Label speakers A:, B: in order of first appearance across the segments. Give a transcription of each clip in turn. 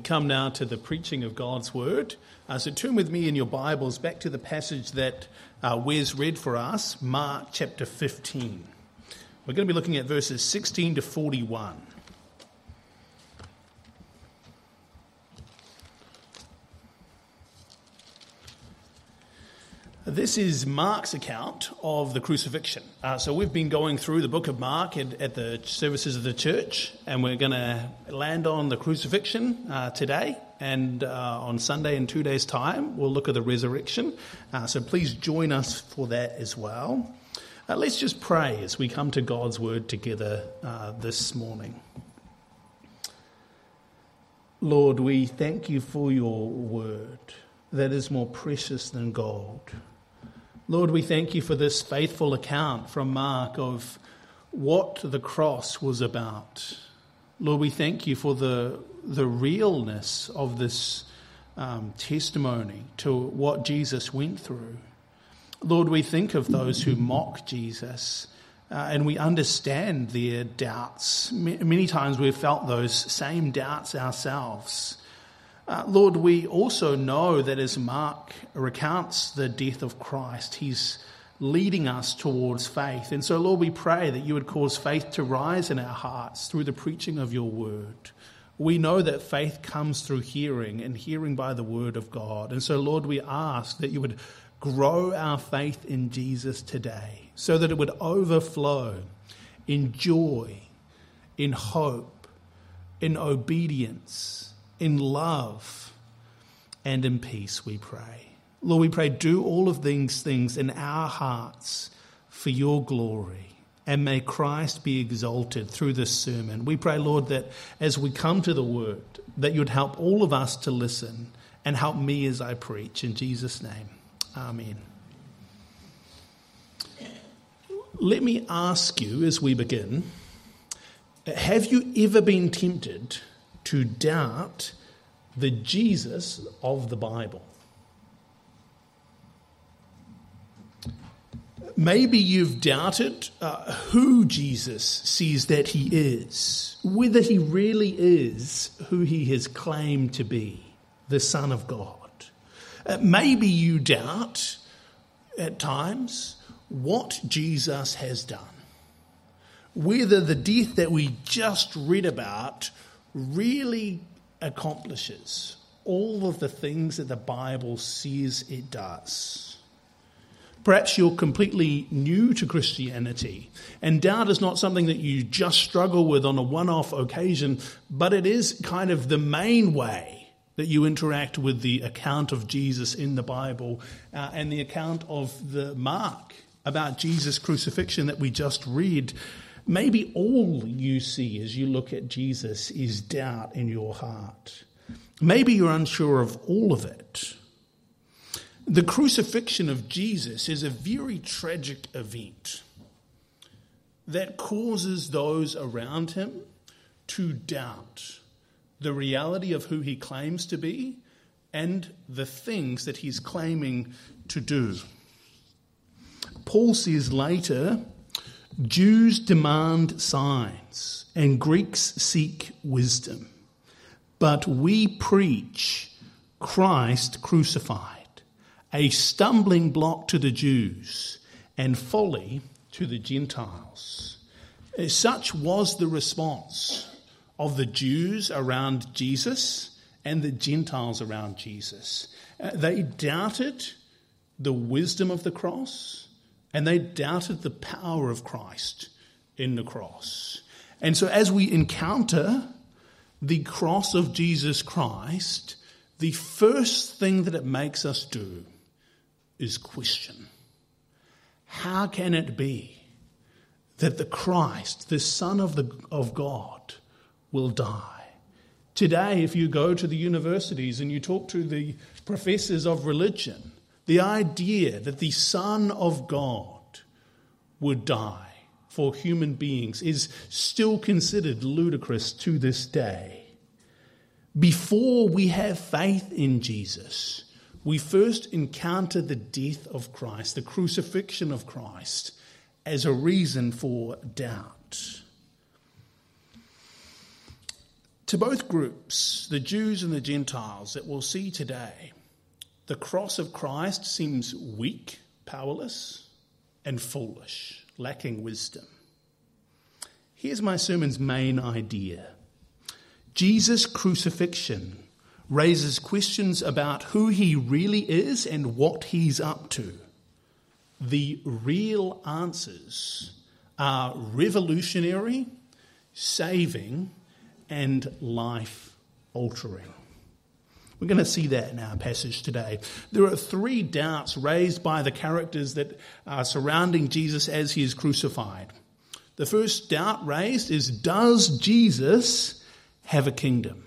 A: come now to the preaching of God's Word. So turn with me in your Bibles back to the passage that Wes read for us, Mark chapter 15. We're going to be looking at verses 16 to 41. This is Mark's account of the crucifixion. So we've been going through the book of Mark at the services of the church, and we're going to land on the crucifixion today, and on Sunday in 2 days' time we'll look at the resurrection. So please join us for that as well. Let's just pray as we come to God's word together this morning. Lord, we thank you for your word that is more precious than gold. Lord, we thank you for this faithful account from Mark of what the cross was about. Lord, we thank you for the realness of this testimony to what Jesus went through. Lord, we think of those who mock Jesus and we understand their doubts. Many times we've felt those same doubts ourselves. Lord, we also know that as Mark recounts the death of Christ, he's leading us towards faith. And so, Lord, we pray that you would cause faith to rise in our hearts through the preaching of your word. We know that faith comes through hearing, and hearing by the word of God. And so, Lord, we ask that you would grow our faith in Jesus today so that it would overflow in joy, in hope, in obedience, in love, and in peace, we pray. Lord, we pray, do all of these things in our hearts for your glory, and may Christ be exalted through this sermon. We pray, Lord, that as we come to the word, that you'd help all of us to listen and help me as I preach. In Jesus' name, amen. Let me ask you as we begin, have you ever been tempted to doubt the Jesus of the Bible? Maybe you've doubted who Jesus says that he is, whether he really is who he has claimed to be, the Son of God. Maybe you doubt at times what Jesus has done, whether the death that we just read about really accomplishes all of the things that the Bible says it does. Perhaps you're completely new to Christianity, and doubt is not something that you just struggle with on a one-off occasion, but it is kind of the main way that you interact with the account of Jesus in the Bible and the account of the Mark about Jesus' crucifixion that we just read. Maybe all you see as you look at Jesus is doubt in your heart. Maybe you're unsure of all of it. The crucifixion of Jesus is a very tragic event that causes those around him to doubt the reality of who he claims to be and the things that he's claiming to do. Paul says later, Jews demand signs and Greeks seek wisdom, but we preach Christ crucified, a stumbling block to the Jews and folly to the Gentiles. Such was the response of the Jews around Jesus and the Gentiles around Jesus. They doubted the wisdom of the cross, and they doubted the power of Christ in the cross. And so as we encounter the cross of Jesus Christ, the first thing that it makes us do is question. How can it be that the Christ, the Son of God, will die? Today, if you go to the universities and you talk to the professors of religion, the idea that the Son of God would die for human beings is still considered ludicrous to this day. Before we have faith in Jesus, we first encounter the death of Christ, the crucifixion of Christ, as a reason for doubt. To both groups, the Jews and the Gentiles that we'll see today, the cross of Christ seems weak, powerless, and foolish, lacking wisdom. Here's my sermon's main idea. Jesus' crucifixion raises questions about who he really is and what he's up to. The real answers are revolutionary, saving, and life-altering. We're going to see that in our passage today. There are three doubts raised by the characters that are surrounding Jesus as he is crucified. The first doubt raised is, does Jesus have a kingdom?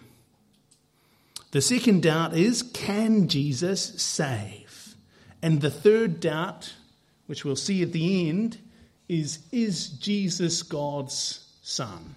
A: The second doubt is, can Jesus save? And the third doubt, which we'll see at the end, is Jesus God's Son?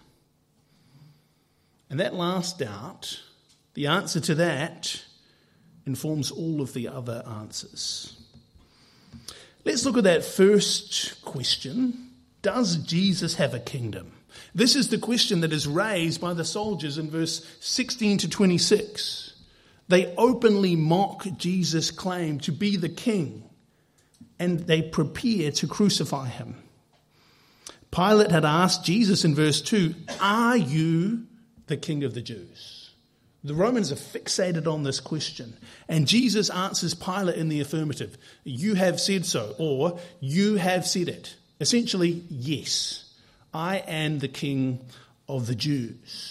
A: And that last doubt, the answer to that, informs all of the other answers. Let's look at that first question. Does Jesus have a kingdom? This is the question that is raised by the soldiers in verse 16 to 26. They openly mock Jesus' claim to be the king, and they prepare to crucify him. Pilate had asked Jesus in verse 2, "Are you the king of the Jews?" The Romans are fixated on this question, and Jesus answers Pilate in the affirmative. "You have said so," or "You have said it." Essentially, yes, I am the king of the Jews.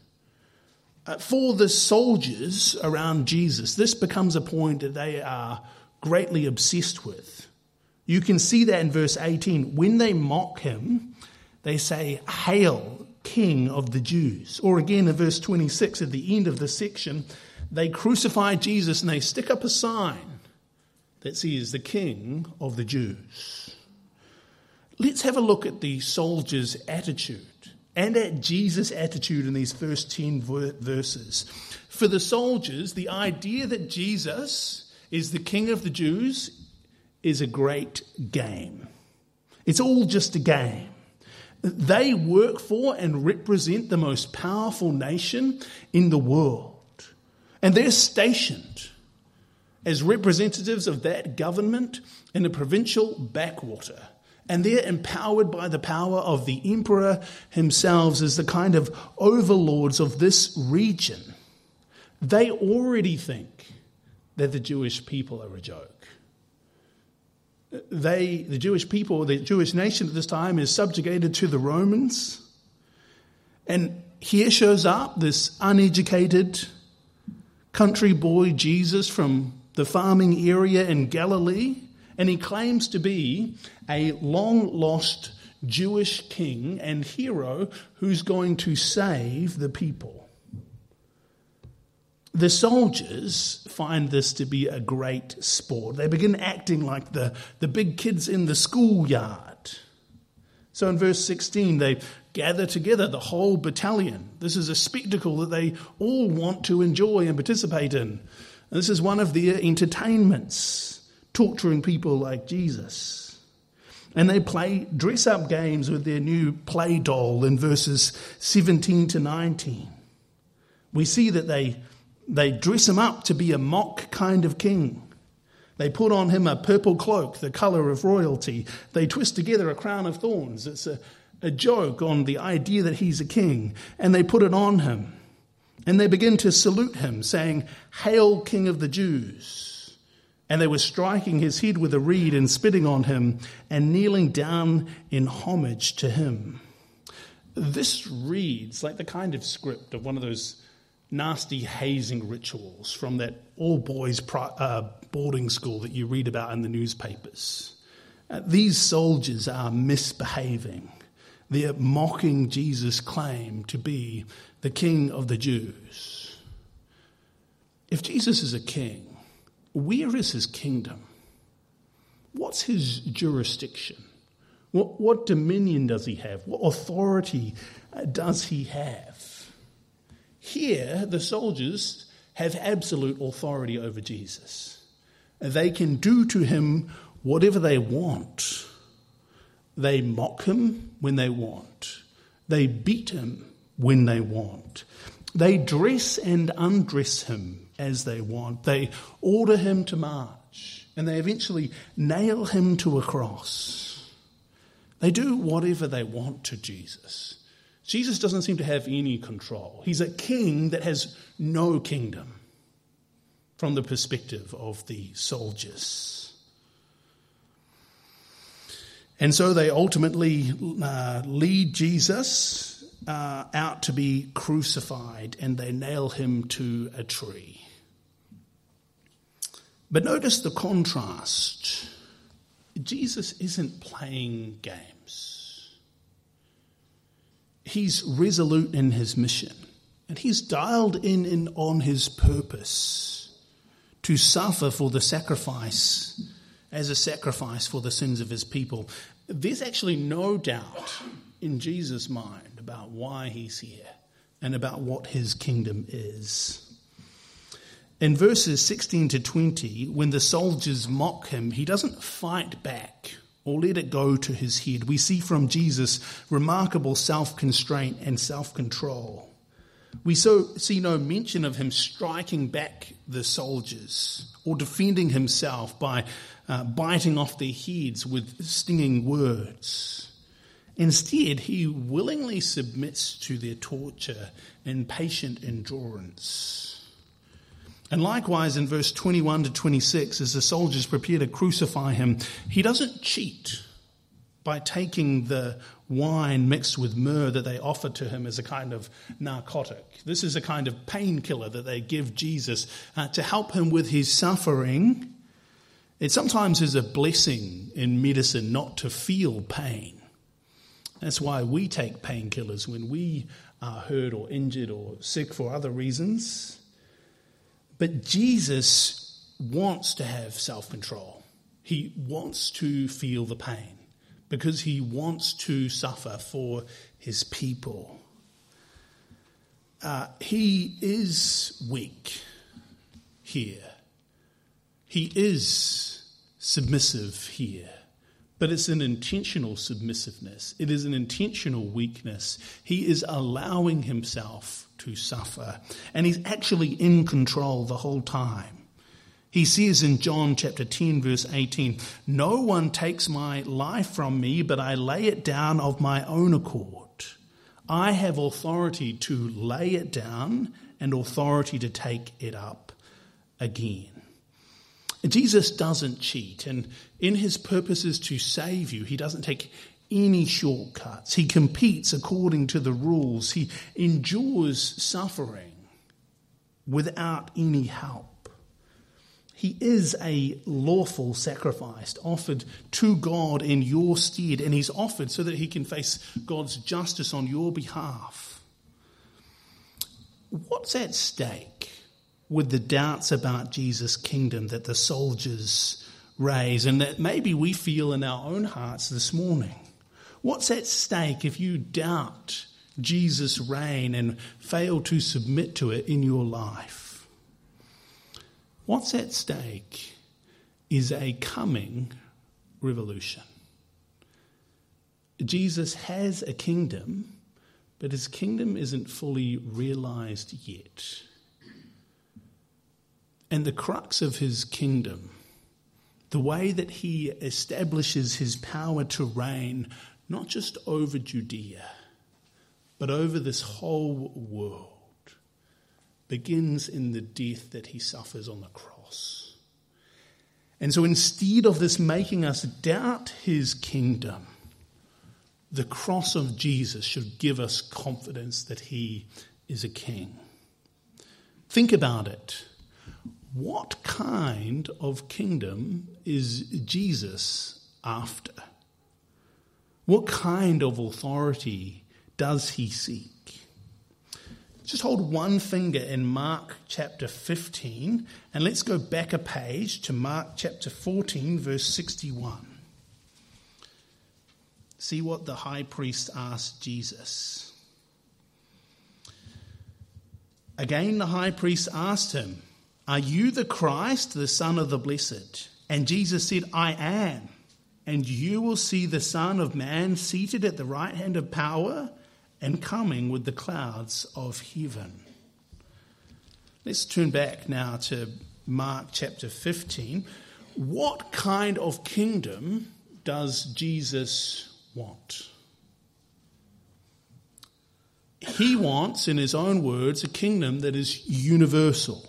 A: For the soldiers around Jesus, this becomes a point that they are greatly obsessed with. You can see that in verse 18. When they mock him, they say, "Hail, King of the Jews." Or again in verse 26, at the end of this section, they crucify Jesus and they stick up a sign that says, "The King of the Jews." Let's have a look at the soldiers' attitude and at Jesus' attitude in these first 10 verses. For the soldiers, the idea that Jesus is the King of the Jews is a great game. It's all just a game. They work for and represent the most powerful nation in the world. And they're stationed as representatives of that government in a provincial backwater. And they're empowered by the power of the emperor himself as the kind of overlords of this region. They already think that the Jewish people are a joke. The Jewish people, the Jewish nation at this time is subjugated to the Romans. And here shows up this uneducated country boy Jesus from the farming area in Galilee. And he claims to be a long-lost Jewish king and hero who's going to save the people. The soldiers find this to be a great sport. They begin acting like the big kids in the schoolyard. So in verse 16, they gather together the whole battalion. This is a spectacle that they all want to enjoy and participate in. And this is one of their entertainments, torturing people like Jesus. And they play dress-up games with their new play doll in verses 17 to 19. We see that they dress him up to be a mock kind of king. They put on him a purple cloak, the colour of royalty. They twist together a crown of thorns. It's a joke on the idea that he's a king. And they put it on him. And they begin to salute him, saying, "Hail, King of the Jews." And they were striking his head with a reed and spitting on him and kneeling down in homage to him. This reads like the kind of script of one of those nasty hazing rituals from that all-boys boarding school that you read about in the newspapers. These soldiers are misbehaving. They're mocking Jesus' claim to be the King of the Jews. If Jesus is a king, where is his kingdom? What's his jurisdiction? What dominion does he have? What authority does he have? Here, the soldiers have absolute authority over Jesus. They can do to him whatever they want. They mock him when they want. They beat him when they want. They dress and undress him as they want. They order him to march, and they eventually nail him to a cross. They do whatever they want to Jesus. Jesus doesn't seem to have any control. He's a king that has no kingdom from the perspective of the soldiers. And so they ultimately lead Jesus out to be crucified, and they nail him to a tree. But notice the contrast. Jesus isn't playing games. He's resolute in his mission, and he's dialed in on his purpose to suffer for the sacrifice, as a sacrifice for the sins of his people. There's actually no doubt in Jesus' mind about why he's here and about what his kingdom is. In verses 16 to 20, when the soldiers mock him, he doesn't fight back or let it go to his head. We see from Jesus remarkable self-constraint and self-control. We see no mention of him striking back the soldiers or defending himself by biting off their heads with stinging words. Instead, he willingly submits to their torture in patient endurance. And likewise, in verse 21 to 26, as the soldiers prepare to crucify him, he doesn't cheat by taking the wine mixed with myrrh that they offer to him as a kind of narcotic. This is a kind of painkiller that they give Jesus to help him with his suffering. It sometimes is a blessing in medicine not to feel pain. That's why we take painkillers when we are hurt or injured or sick for other reasons. But Jesus wants to have self-control. He wants to feel the pain because he wants to suffer for his people. He is weak here. He is submissive here. But it's an intentional submissiveness. It is an intentional weakness. He is allowing himself to suffer. And he's actually in control the whole time. He says in John chapter 10, verse 18, "No one takes my life from me, but I lay it down of my own accord. I have authority to lay it down and authority to take it up again." Jesus doesn't cheat, and in his purposes to save you, he doesn't take any shortcuts. He competes according to the rules. He endures suffering without any help. He is a lawful sacrifice offered to God in your stead, and he's offered so that he can face God's justice on your behalf. What's at stake with the doubts about Jesus' kingdom that the soldiers raise and that maybe we feel in our own hearts this morning? What's at stake if you doubt Jesus' reign and fail to submit to it in your life? What's at stake is a coming revolution. Jesus has a kingdom, but his kingdom isn't fully realized yet. And the crux of his kingdom, the way that he establishes his power to reign, not just over Judea, but over this whole world, begins in the death that he suffers on the cross. And so instead of this making us doubt his kingdom, the cross of Jesus should give us confidence that he is a king. Think about it. What kind of kingdom is Jesus after? What kind of authority does he seek? Just hold one finger in Mark chapter 15 and let's go back a page to Mark chapter 14, verse 61. See what the high priest asked Jesus. Again, the high priest asked him, "Are you the Christ, the Son of the Blessed?" And Jesus said, "I am. And you will see the Son of Man seated at the right hand of power and coming with the clouds of heaven." Let's turn back now to Mark chapter 15. What kind of kingdom does Jesus want? He wants, in his own words, a kingdom that is universal.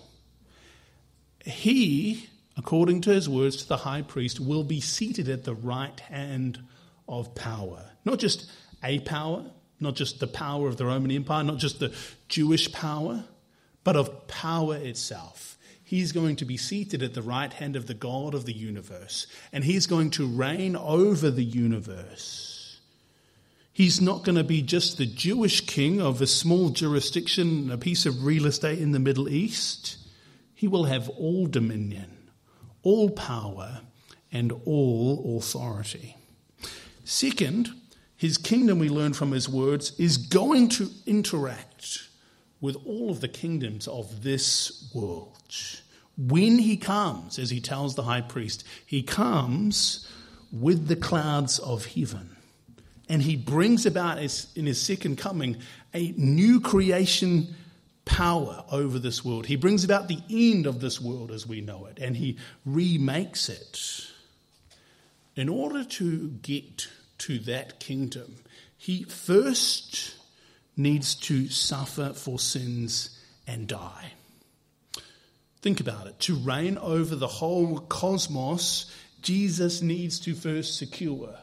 A: He, according to his words to the high priest, will be seated at the right hand of power. Not just a power, not just the power of the Roman Empire, not just the Jewish power, but of power itself. He's going to be seated at the right hand of the God of the universe, and he's going to reign over the universe. He's not going to be just the Jewish king of a small jurisdiction, a piece of real estate in the Middle East. He will have all dominion, all power, and all authority. Second, his kingdom, we learn from his words, is going to interact with all of the kingdoms of this world. When he comes, as he tells the high priest, he comes with the clouds of heaven. And he brings about, in his second coming, a new creation power over this world. He brings about the end of this world as we know it, and he remakes it. In order to get to that kingdom, he first needs to suffer for sins and die. Think about it. To reign over the whole cosmos, Jesus needs to first secure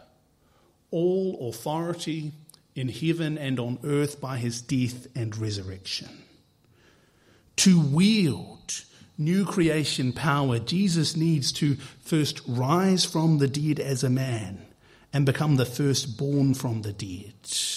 A: all authority in heaven and on earth by his death and resurrection. To wield new creation power, Jesus needs to first rise from the dead as a man and become the firstborn from the dead.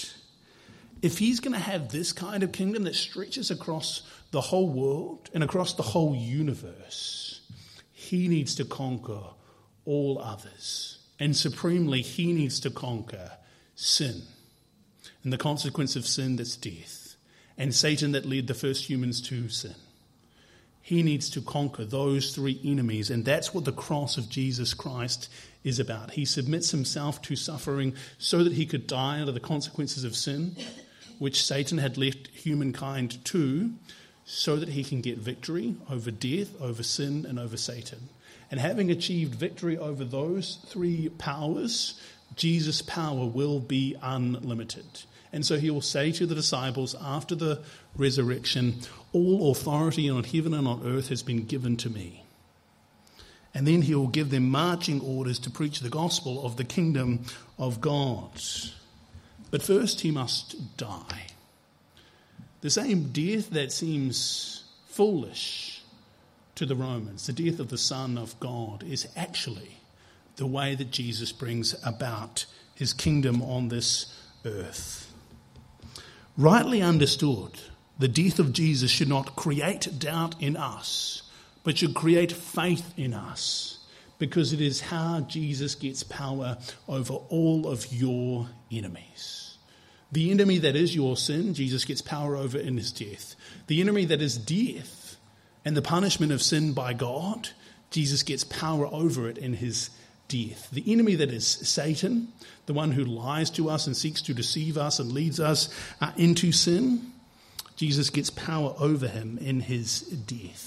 A: If he's going to have this kind of kingdom that stretches across the whole world and across the whole universe, he needs to conquer all others. And supremely, he needs to conquer sin. And the consequence of sin, that's death. And Satan, that led the first humans to sin. He needs to conquer those three enemies. And that's what the cross of Jesus Christ is about. He submits himself to suffering so that he could die under the consequences of sin, which Satan had left humankind to, so that he can get victory over death, over sin, and over Satan. And having achieved victory over those three powers, Jesus' power will be unlimited. And so he will say to the disciples after the resurrection, all authority on heaven and on earth has been given to me. And then he will give them marching orders to preach the gospel of the kingdom of God. But first he must die. The same death that seems foolish to the Romans, the death of the Son of God, is actually the way that Jesus brings about his kingdom on this earth. Rightly understood, the death of Jesus should not create doubt in us, but should create faith in us, because it is how Jesus gets power over all of your enemies. The enemy that is your sin, Jesus gets power over in his death. The enemy that is death and the punishment of sin by God, Jesus gets power over it in his death. The enemy that is Satan, the one who lies to us and seeks to deceive us and leads us into sin, Jesus gets power over him in his death.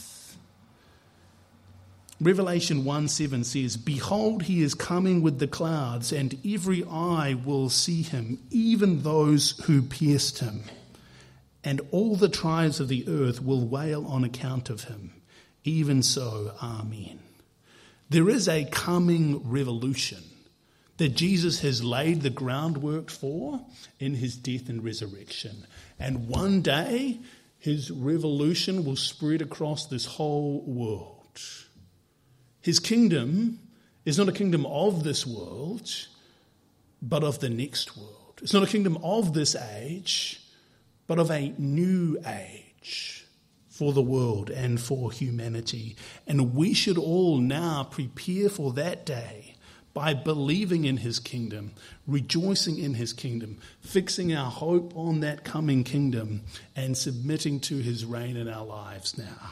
A: Revelation 1:7 says, "Behold, he is coming with the clouds, and every eye will see him, even those who pierced him. And all the tribes of the earth will wail on account of him. Even so, Amen." There is a coming revolution that Jesus has laid the groundwork for in his death and resurrection. And one day, his revolution will spread across this whole world. His kingdom is not a kingdom of this world, but of the next world. It's not a kingdom of this age, but of a new age for the world and for humanity. And we should all now prepare for that day by believing in his kingdom, rejoicing in his kingdom, fixing our hope on that coming kingdom, and submitting to his reign in our lives now.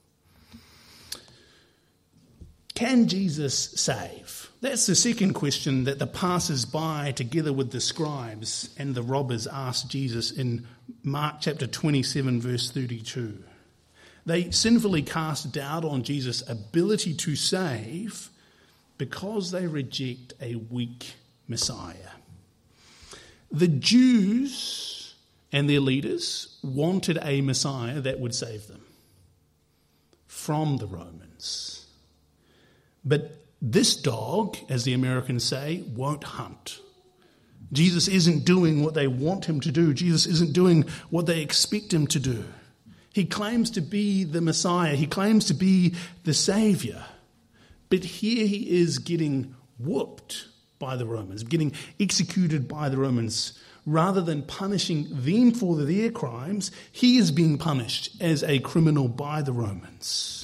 A: Can Jesus save? That's the second question that the passers-by, together with the scribes and the robbers, asked Jesus in Mark chapter 27, verse 32. They sinfully cast doubt on Jesus' ability to save because they reject a weak Messiah. The Jews and their leaders wanted a Messiah that would save them from the Romans. But this dog, as the Americans say, won't hunt. Jesus isn't doing what they want him to do. Jesus isn't doing what they expect him to do. He claims to be the Messiah. He claims to be the Saviour. But here he is getting whooped by the Romans, getting executed by the Romans. Rather than punishing them for their crimes, he is being punished as a criminal by the Romans.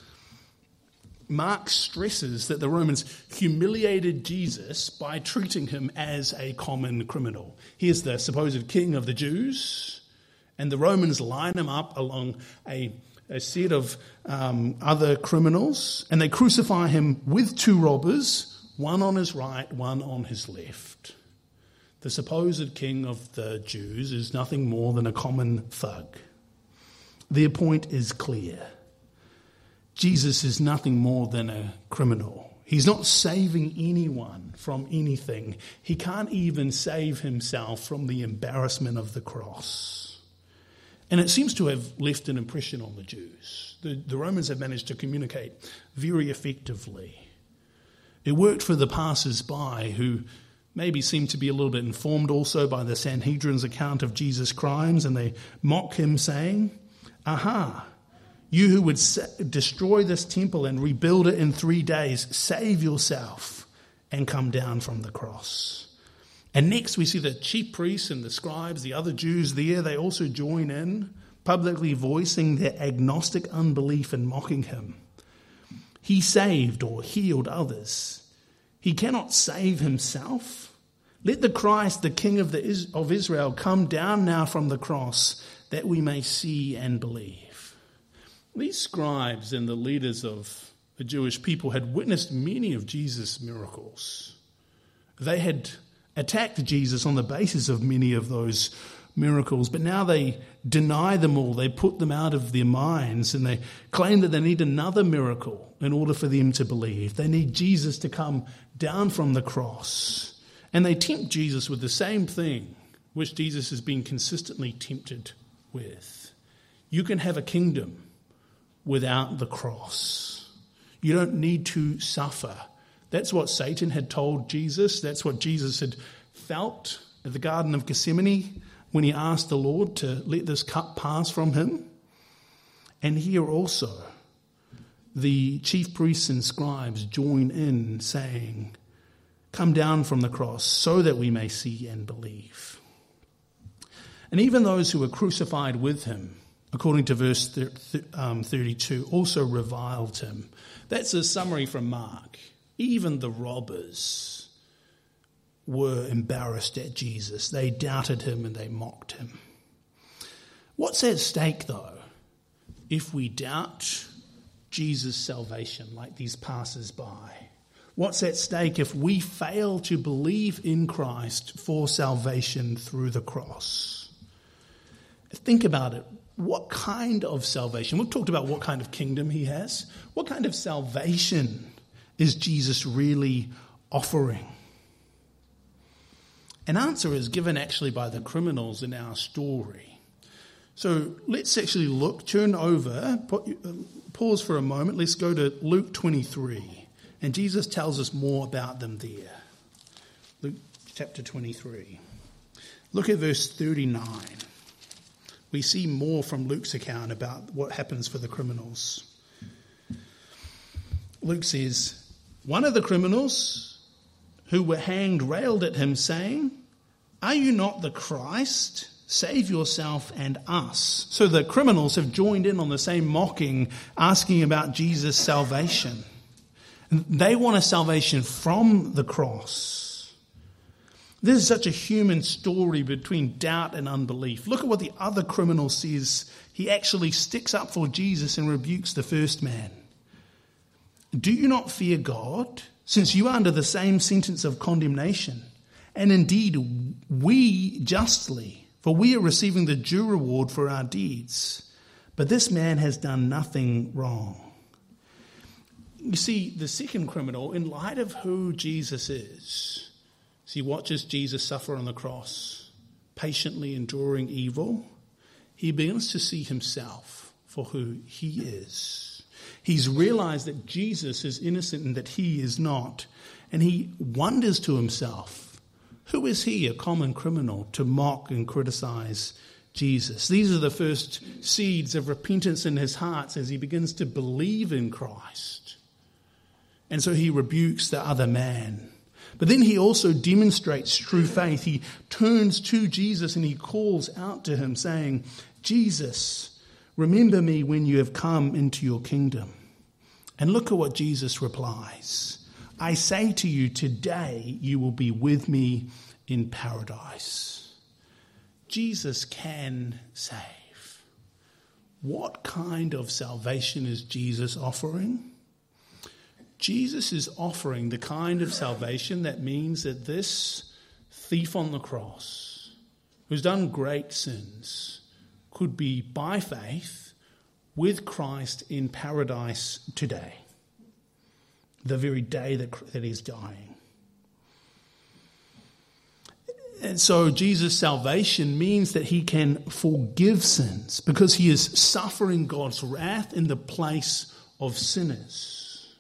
A: Mark stresses that the Romans humiliated Jesus by treating him as a common criminal. He is the supposed king of the Jews, and the Romans line him up along a set of other criminals, and they crucify him with two robbers, one on his right, one on his left. The supposed king of the Jews is nothing more than a common thug. Their point is clear. Jesus is nothing more than a criminal. He's not saving anyone from anything. He can't even save himself from the embarrassment of the cross. And it seems to have left an impression on the Jews. The Romans have managed to communicate very effectively. It worked for the passers-by who maybe seem to be a little bit informed also by the Sanhedrin's account of Jesus' crimes, and they mock him saying, "Aha, you who would destroy this temple and rebuild it in 3 days, save yourself and come down from the cross." And next we see the chief priests and the scribes, the other Jews there, they also join in, publicly voicing their agnostic unbelief and mocking him. He saved or healed others. He cannot save himself. Let the Christ, the King of Israel, come down now from the cross that we may see and believe. These scribes and the leaders of the Jewish people had witnessed many of Jesus' miracles. They had attacked Jesus on the basis of many of those miracles, but now they deny them all. They put them out of their minds, and they claim that they need another miracle in order for them to believe. They need Jesus to come down from the cross. And they tempt Jesus with the same thing which Jesus has been consistently tempted with. You can have a kingdom without the cross. You don't need to suffer. That's what Satan had told Jesus. That's what Jesus had felt at the Garden of Gethsemane when he asked the Lord to let this cup pass from him. And here also, the chief priests and scribes join in saying, "Come down from the cross so that we may see and believe." And even those who were crucified with him, according to verse 32, also reviled him. That's a summary from Mark. Even the robbers were embarrassed at Jesus. They doubted him and they mocked him. What's at stake, though, if we doubt Jesus' salvation like these passers-by? What's at stake if we fail to believe in Christ for salvation through the cross? Think about it. What kind of salvation? We've talked about what kind of kingdom he has. What kind of salvation is Jesus really offering? An answer is given actually by the criminals in our story. So let's actually turn over, pause for a moment. Let's go to Luke 23. And Jesus tells us more about them there. Luke chapter 23. Look at verse 39. We see more from Luke's account about what happens for the criminals. Luke says, "One of the criminals who were hanged railed at him, saying, 'Are you not the Christ? Save yourself and us.'" So the criminals have joined in on the same mocking, asking about Jesus' salvation. They want a salvation from the cross. This is such a human story between doubt and unbelief. Look at what the other criminal says. He actually sticks up for Jesus and rebukes the first man. "Do you not fear God, since you are under the same sentence of condemnation? And indeed, we justly, for we are receiving the due reward for our deeds. But this man has done nothing wrong. You see, the second criminal, in light of who Jesus is, as he watches Jesus suffer on the cross, patiently enduring evil, he begins to see himself for who he is. He's realized that Jesus is innocent and that he is not. And he wonders to himself, who is he, a common criminal, to mock and criticize Jesus? These are the first seeds of repentance in his heart as he begins to believe in Christ. And so he rebukes the other man. But then he also demonstrates true faith. He turns to Jesus and he calls out to him saying, Jesus, remember me when you have come into your kingdom. And look at what Jesus replies. I say to you, today you will be with me in paradise. Jesus can save. What kind of salvation is Jesus offering? Jesus is offering the kind of salvation that means that this thief on the cross, who's done great sins, could be by faith with Christ in paradise today, the very day that he's dying. And so Jesus' salvation means that he can forgive sins because he is suffering God's wrath in the place of sinners.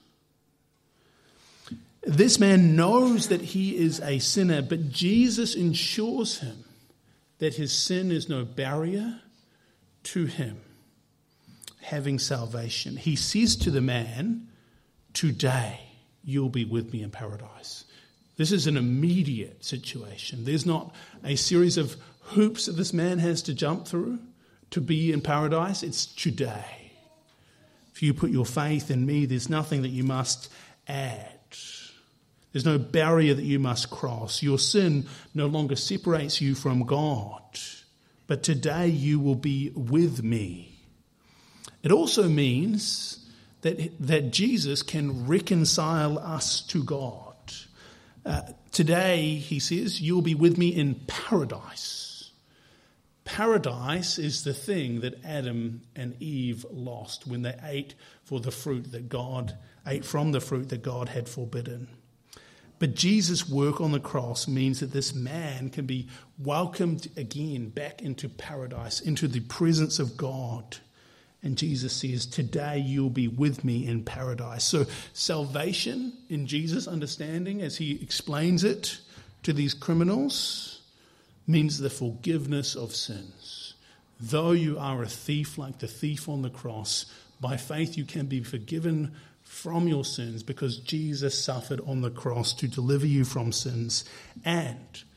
A: This man knows that he is a sinner, but Jesus ensures him that his sin is no barrier to him having salvation. He says to the man, today you'll be with me in paradise. This is an immediate situation. There's not a series of hoops that this man has to jump through to be in paradise. It's today. If you put your faith in me, there's nothing that you must add. There's no barrier that you must cross. Your sin no longer separates you from God. But today you will be with me. It also means that Jesus can reconcile us to God. Today, he says, you'll be with me in paradise. Paradise is the thing that Adam and Eve lost when they ate from the fruit that God had forbidden. But Jesus' work on the cross means that this man can be welcomed again back into paradise, into the presence of God. And Jesus says, today you'll be with me in paradise. So salvation, in Jesus' understanding, as he explains it to these criminals, means the forgiveness of sins. Though you are a thief like the thief on the cross, by faith you can be forgiven from your sins because Jesus suffered on the cross to deliver you from sins. And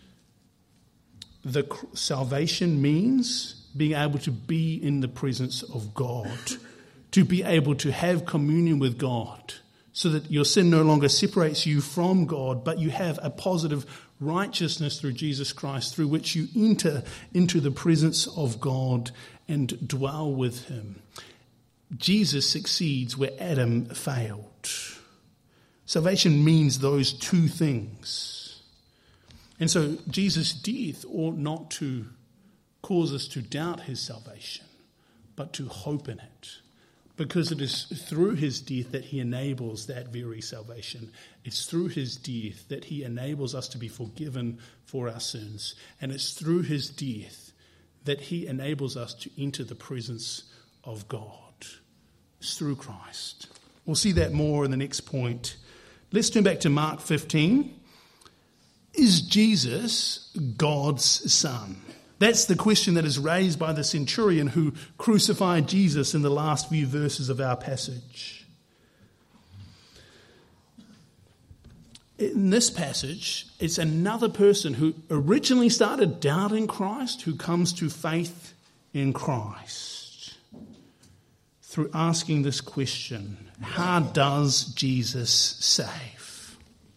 A: the salvation means being able to be in the presence of God, to be able to have communion with God, so that your sin no longer separates you from God, but you have a positive righteousness through Jesus Christ, through which you enter into the presence of God and dwell with him. Jesus succeeds where Adam failed. Salvation means those two things. And so Jesus' death ought not to cause us to doubt his salvation, but to hope in it. Because it is through his death that he enables that very salvation. It's through his death that he enables us to be forgiven for our sins. And it's through his death that he enables us to enter the presence of God. It's through Christ. We'll see that more in the next point. Let's turn back to Mark 15. Is Jesus God's son? That's the question that is raised by the centurion who crucified Jesus in the last few verses of our passage. In this passage, it's another person who originally started doubting Christ, who comes to faith in Christ through asking this question: how does Jesus save?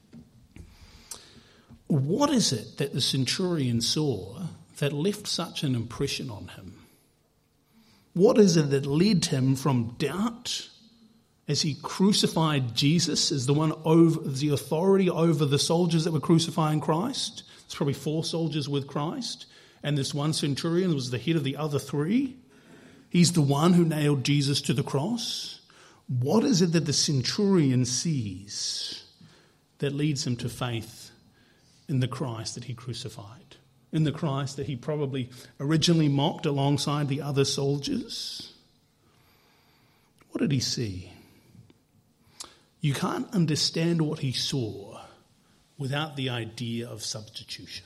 A: What is it that the centurion saw that left such an impression on him? What is it that led him from doubt as he crucified Jesus as the one over the authority over the soldiers that were crucifying Christ? There's probably 4 soldiers with Christ, and this one centurion was the head of the other 3. He's the one who nailed Jesus to the cross. What is it that the centurion sees that leads him to faith in the Christ that he crucified, in the Christ that he probably originally mocked alongside the other soldiers? What did he see? You can't understand what he saw without the idea of substitution.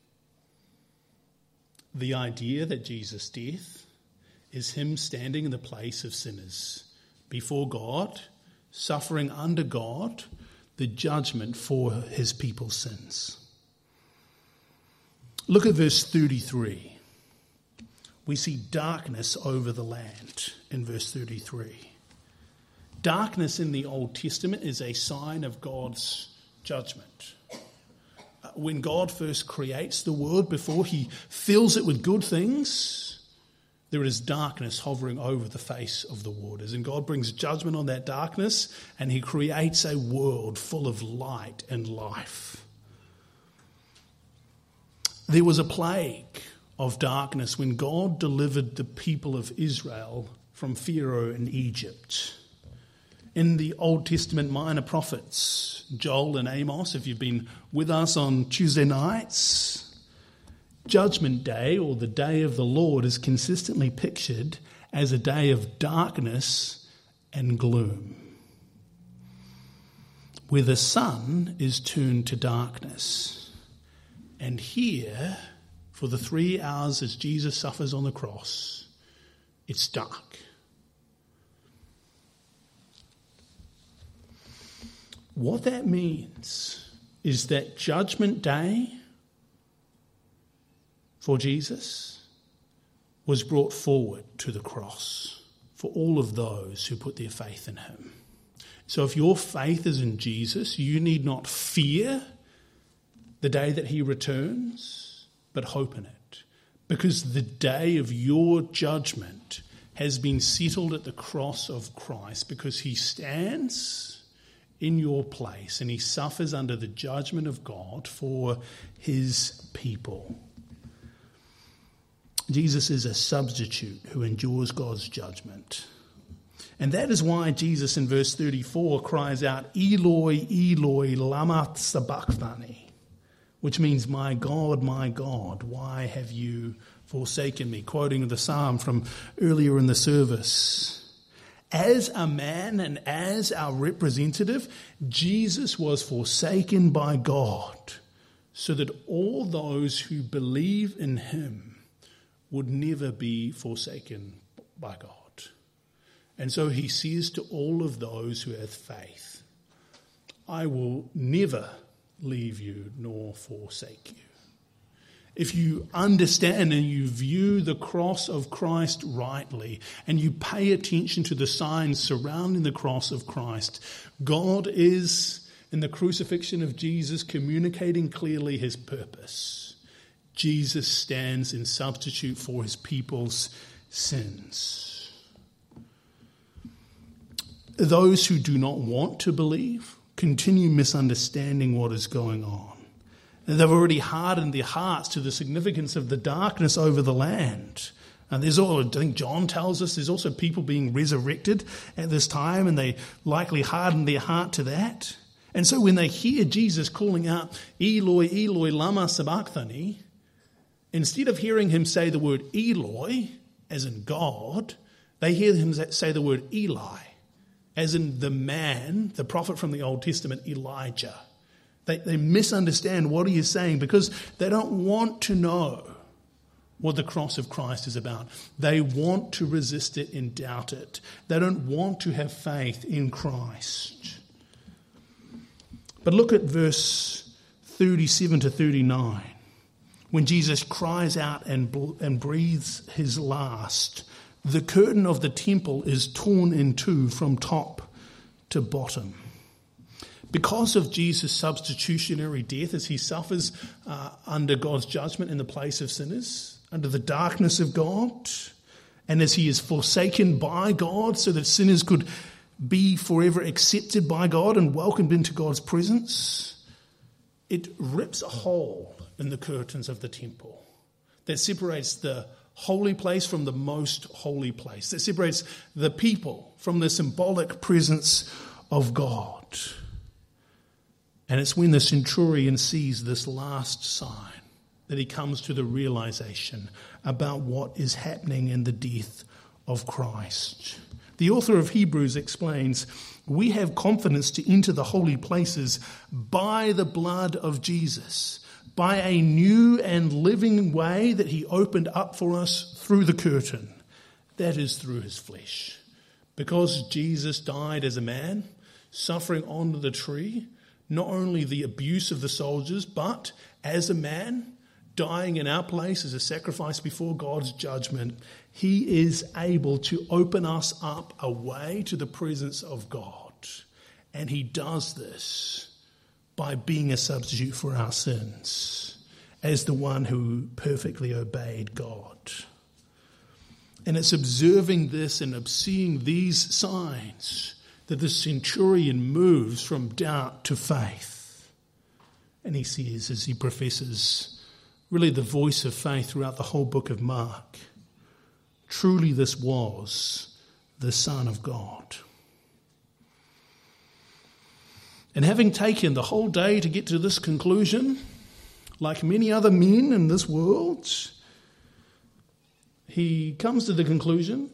A: The idea that Jesus' death is him standing in the place of sinners before God, suffering under God the judgment for his people's sins. Look at verse 33. We see darkness over the land in verse 33. Darkness in the Old Testament is a sign of God's judgment. When God first creates the world, before he fills it with good things, there is darkness hovering over the face of the waters. And God brings judgment on that darkness, and he creates a world full of light and life. There was a plague of darkness when God delivered the people of Israel from Pharaoh in Egypt. In the Old Testament minor prophets, Joel and Amos, if you've been with us on Tuesday nights, Judgment Day, or the Day of the Lord, is consistently pictured as a day of darkness and gloom, where the sun is turned to darkness. And here, for the 3 hours as Jesus suffers on the cross, it's dark. What that means is that Judgment Day for Jesus was brought forward to the cross for all of those who put their faith in him. So if your faith is in Jesus, you need not fear the day that he returns, but hope in it. Because the day of your judgment has been settled at the cross of Christ, because he stands in your place and he suffers under the judgment of God for his people. Jesus is a substitute who endures God's judgment. And that is why Jesus in verse 34 cries out, Eloi, Eloi, lama sabachthani, which means, my God, why have you forsaken me? Quoting the psalm from earlier in the service. As a man and as our representative, Jesus was forsaken by God so that all those who believe in him would never be forsaken by God. And so he says to all of those who have faith, I will never leave you nor forsake you. If you understand and you view the cross of Christ rightly, and you pay attention to the signs surrounding the cross of Christ, God is, in the crucifixion of Jesus, communicating clearly his purpose. Jesus stands in substitute for his people's sins. Those who do not want to believe continue misunderstanding what is going on. They've already hardened their hearts to the significance of the darkness over the land. And I think John tells us there's also people being resurrected at this time, and they likely hardened their heart to that. And so when they hear Jesus calling out, Eloi, Eloi, lama sabachthani, instead of hearing him say the word Eloi, as in God, they hear him say the word Eli, as in the man, the prophet from the Old Testament, Elijah. They misunderstand what he is saying because they don't want to know what the cross of Christ is about. They want to resist it and doubt it. They don't want to have faith in Christ. But look at verse 37 to 39. When Jesus cries out and breathes his last, the curtain of the temple is torn in two from top to bottom. Because of Jesus' substitutionary death, as he suffers under God's judgment in the place of sinners, under the darkness of God, and as he is forsaken by God so that sinners could be forever accepted by God and welcomed into God's presence, it rips a hole in the curtains of the temple that separates the holy place from the most holy place, that separates the people from the symbolic presence of God. And it's when the centurion sees this last sign that he comes to the realization about what is happening in the death of Christ. The author of Hebrews explains, we have confidence to enter the holy places by the blood of Jesus, by a new and living way that he opened up for us through the curtain. That is through his flesh. Because Jesus died as a man, suffering on the tree, not only the abuse of the soldiers, but as a man, dying in our place as a sacrifice before God's judgment, he is able to open us up a way to the presence of God. And he does this by being a substitute for our sins, as the one who perfectly obeyed God. And it's observing this and seeing these signs that the centurion moves from doubt to faith. And he sees, as he professes really the voice of faith throughout the whole book of Mark, truly this was the Son of God. And having taken the whole day to get to this conclusion, like many other men in this world, he comes to the conclusion,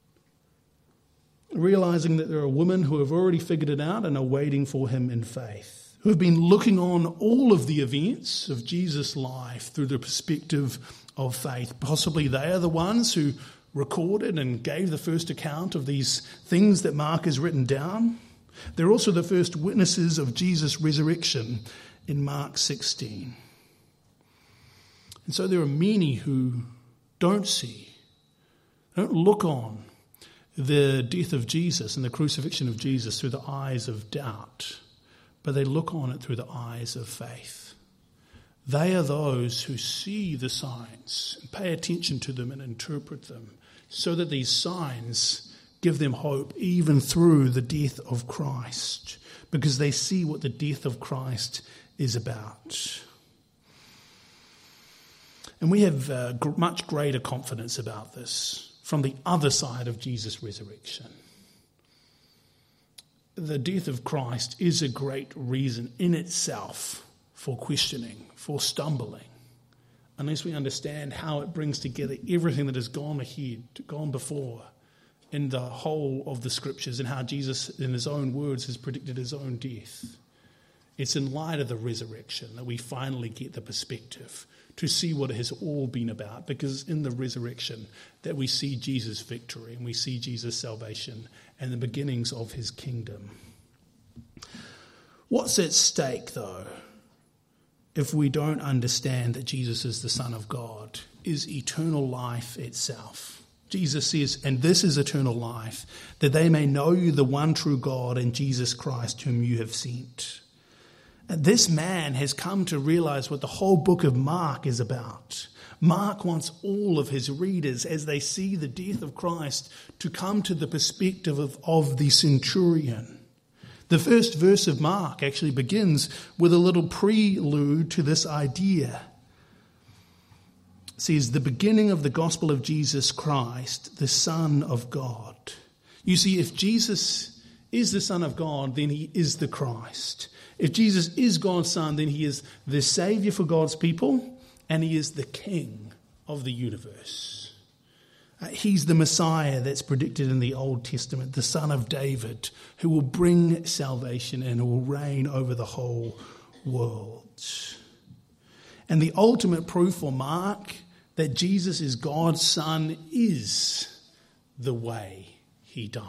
A: realizing that there are women who have already figured it out and are waiting for him in faith, who have been looking on all of the events of Jesus' life through the perspective of faith. Possibly they are the ones who recorded and gave the first account of these things that Mark has written down. They're also the first witnesses of Jesus' resurrection in Mark 16. And so there are many who don't look on the death of Jesus and the crucifixion of Jesus through the eyes of doubt, but they look on it through the eyes of faith. They are those who see the signs and pay attention to them and interpret them, so that these signs give them hope even through the death of Christ, because they see what the death of Christ is about. And we have much greater confidence about this from the other side of Jesus' resurrection. The death of Christ is a great reason in itself for questioning, for stumbling, unless we understand how it brings together everything that has gone ahead, gone before in the whole of the scriptures, and how Jesus, in his own words, has predicted his own death. It's in light of the resurrection that we finally get the perspective to see what it has all been about, because in the resurrection that we see Jesus' victory and we see Jesus' salvation and the beginnings of his kingdom. What's at stake, though, if we don't understand that Jesus is the Son of God, is eternal life itself. Jesus says, and this is eternal life, that they may know you, the one true God, and Jesus Christ, whom you have sent. And this man has come to realize what the whole book of Mark is about. Mark wants all of his readers, as they see the death of Christ, to come to the perspective of the centurion. The first verse of Mark actually begins with a little prelude to this idea. It says, the beginning of the gospel of Jesus Christ, the Son of God. You see, if Jesus is the Son of God, then he is the Christ. If Jesus is God's Son, then he is the Savior for God's people, and he is the King of the universe. He's the Messiah that's predicted in the Old Testament, the Son of David, who will bring salvation and who will reign over the whole world. And the ultimate proof for Mark that Jesus is God's Son is the way he died.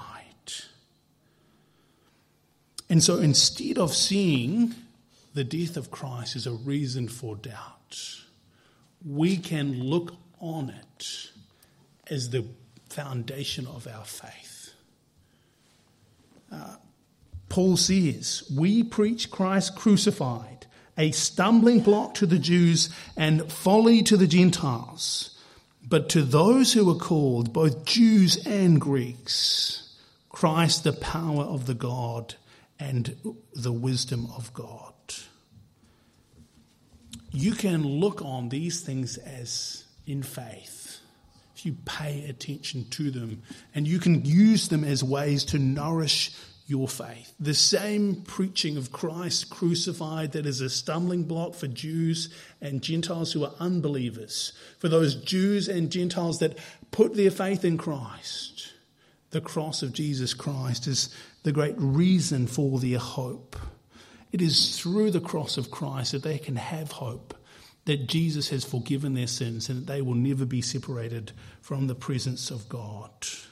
A: And so instead of seeing the death of Christ as a reason for doubt, we can look on it as the foundation of our faith. Paul says, we preach Christ crucified, a stumbling block to the Jews and folly to the Gentiles. But to those who are called, both Jews and Greeks, Christ the power of the God and the wisdom of God. You can look on these things as in faith you pay attention to them, and you can use them as ways to nourish your faith. The same preaching of Christ crucified that is a stumbling block for Jews and Gentiles who are unbelievers, for those Jews and Gentiles that put their faith in Christ. The cross of Jesus Christ is the great reason for their hope. It is through the cross of Christ that they can have hope, that Jesus has forgiven their sins and that they will never be separated from the presence of God.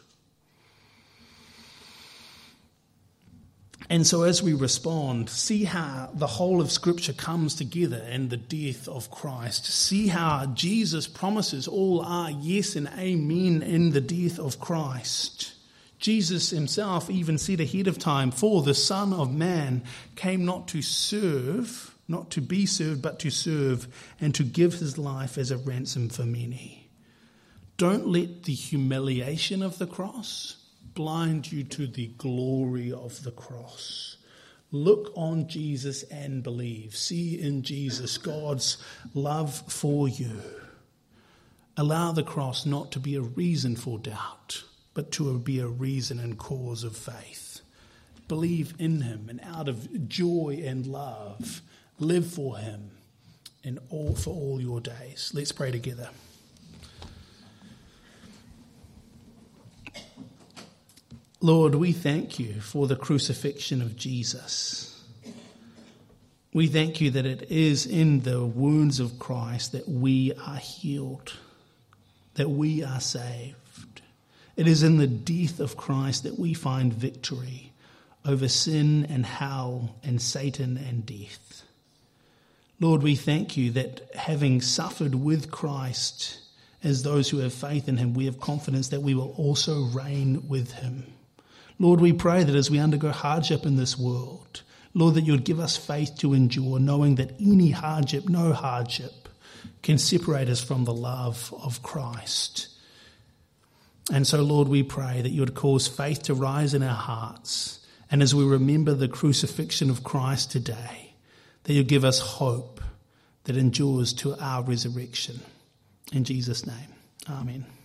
A: And so as we respond, see how the whole of Scripture comes together in the death of Christ. See how Jesus promises all are yes and amen in the death of Christ. Jesus himself even said ahead of time, "For the Son of Man came not to serve, not to be served, but to serve, and to give his life as a ransom for many." Don't let the humiliation of the cross blind you to the glory of the cross. Look on Jesus and believe. See in Jesus God's love for you. Allow the cross not to be a reason for doubt, but to be a reason and cause of faith. Believe in him, and out of joy and love, live for him for all your days. Let's pray together. Lord, we thank you for the crucifixion of Jesus. We thank you that it is in the wounds of Christ that we are healed, that we are saved. It is in the death of Christ that we find victory over sin and hell and Satan and death. Lord, we thank you that having suffered with Christ as those who have faith in him, we have confidence that we will also reign with him. Lord, we pray that as we undergo hardship in this world, Lord, that you would give us faith to endure, knowing that any hardship, no hardship, can separate us from the love of Christ. And so, Lord, we pray that you would cause faith to rise in our hearts. And as we remember the crucifixion of Christ today, that you give us hope that endures to our resurrection. In Jesus' name, amen.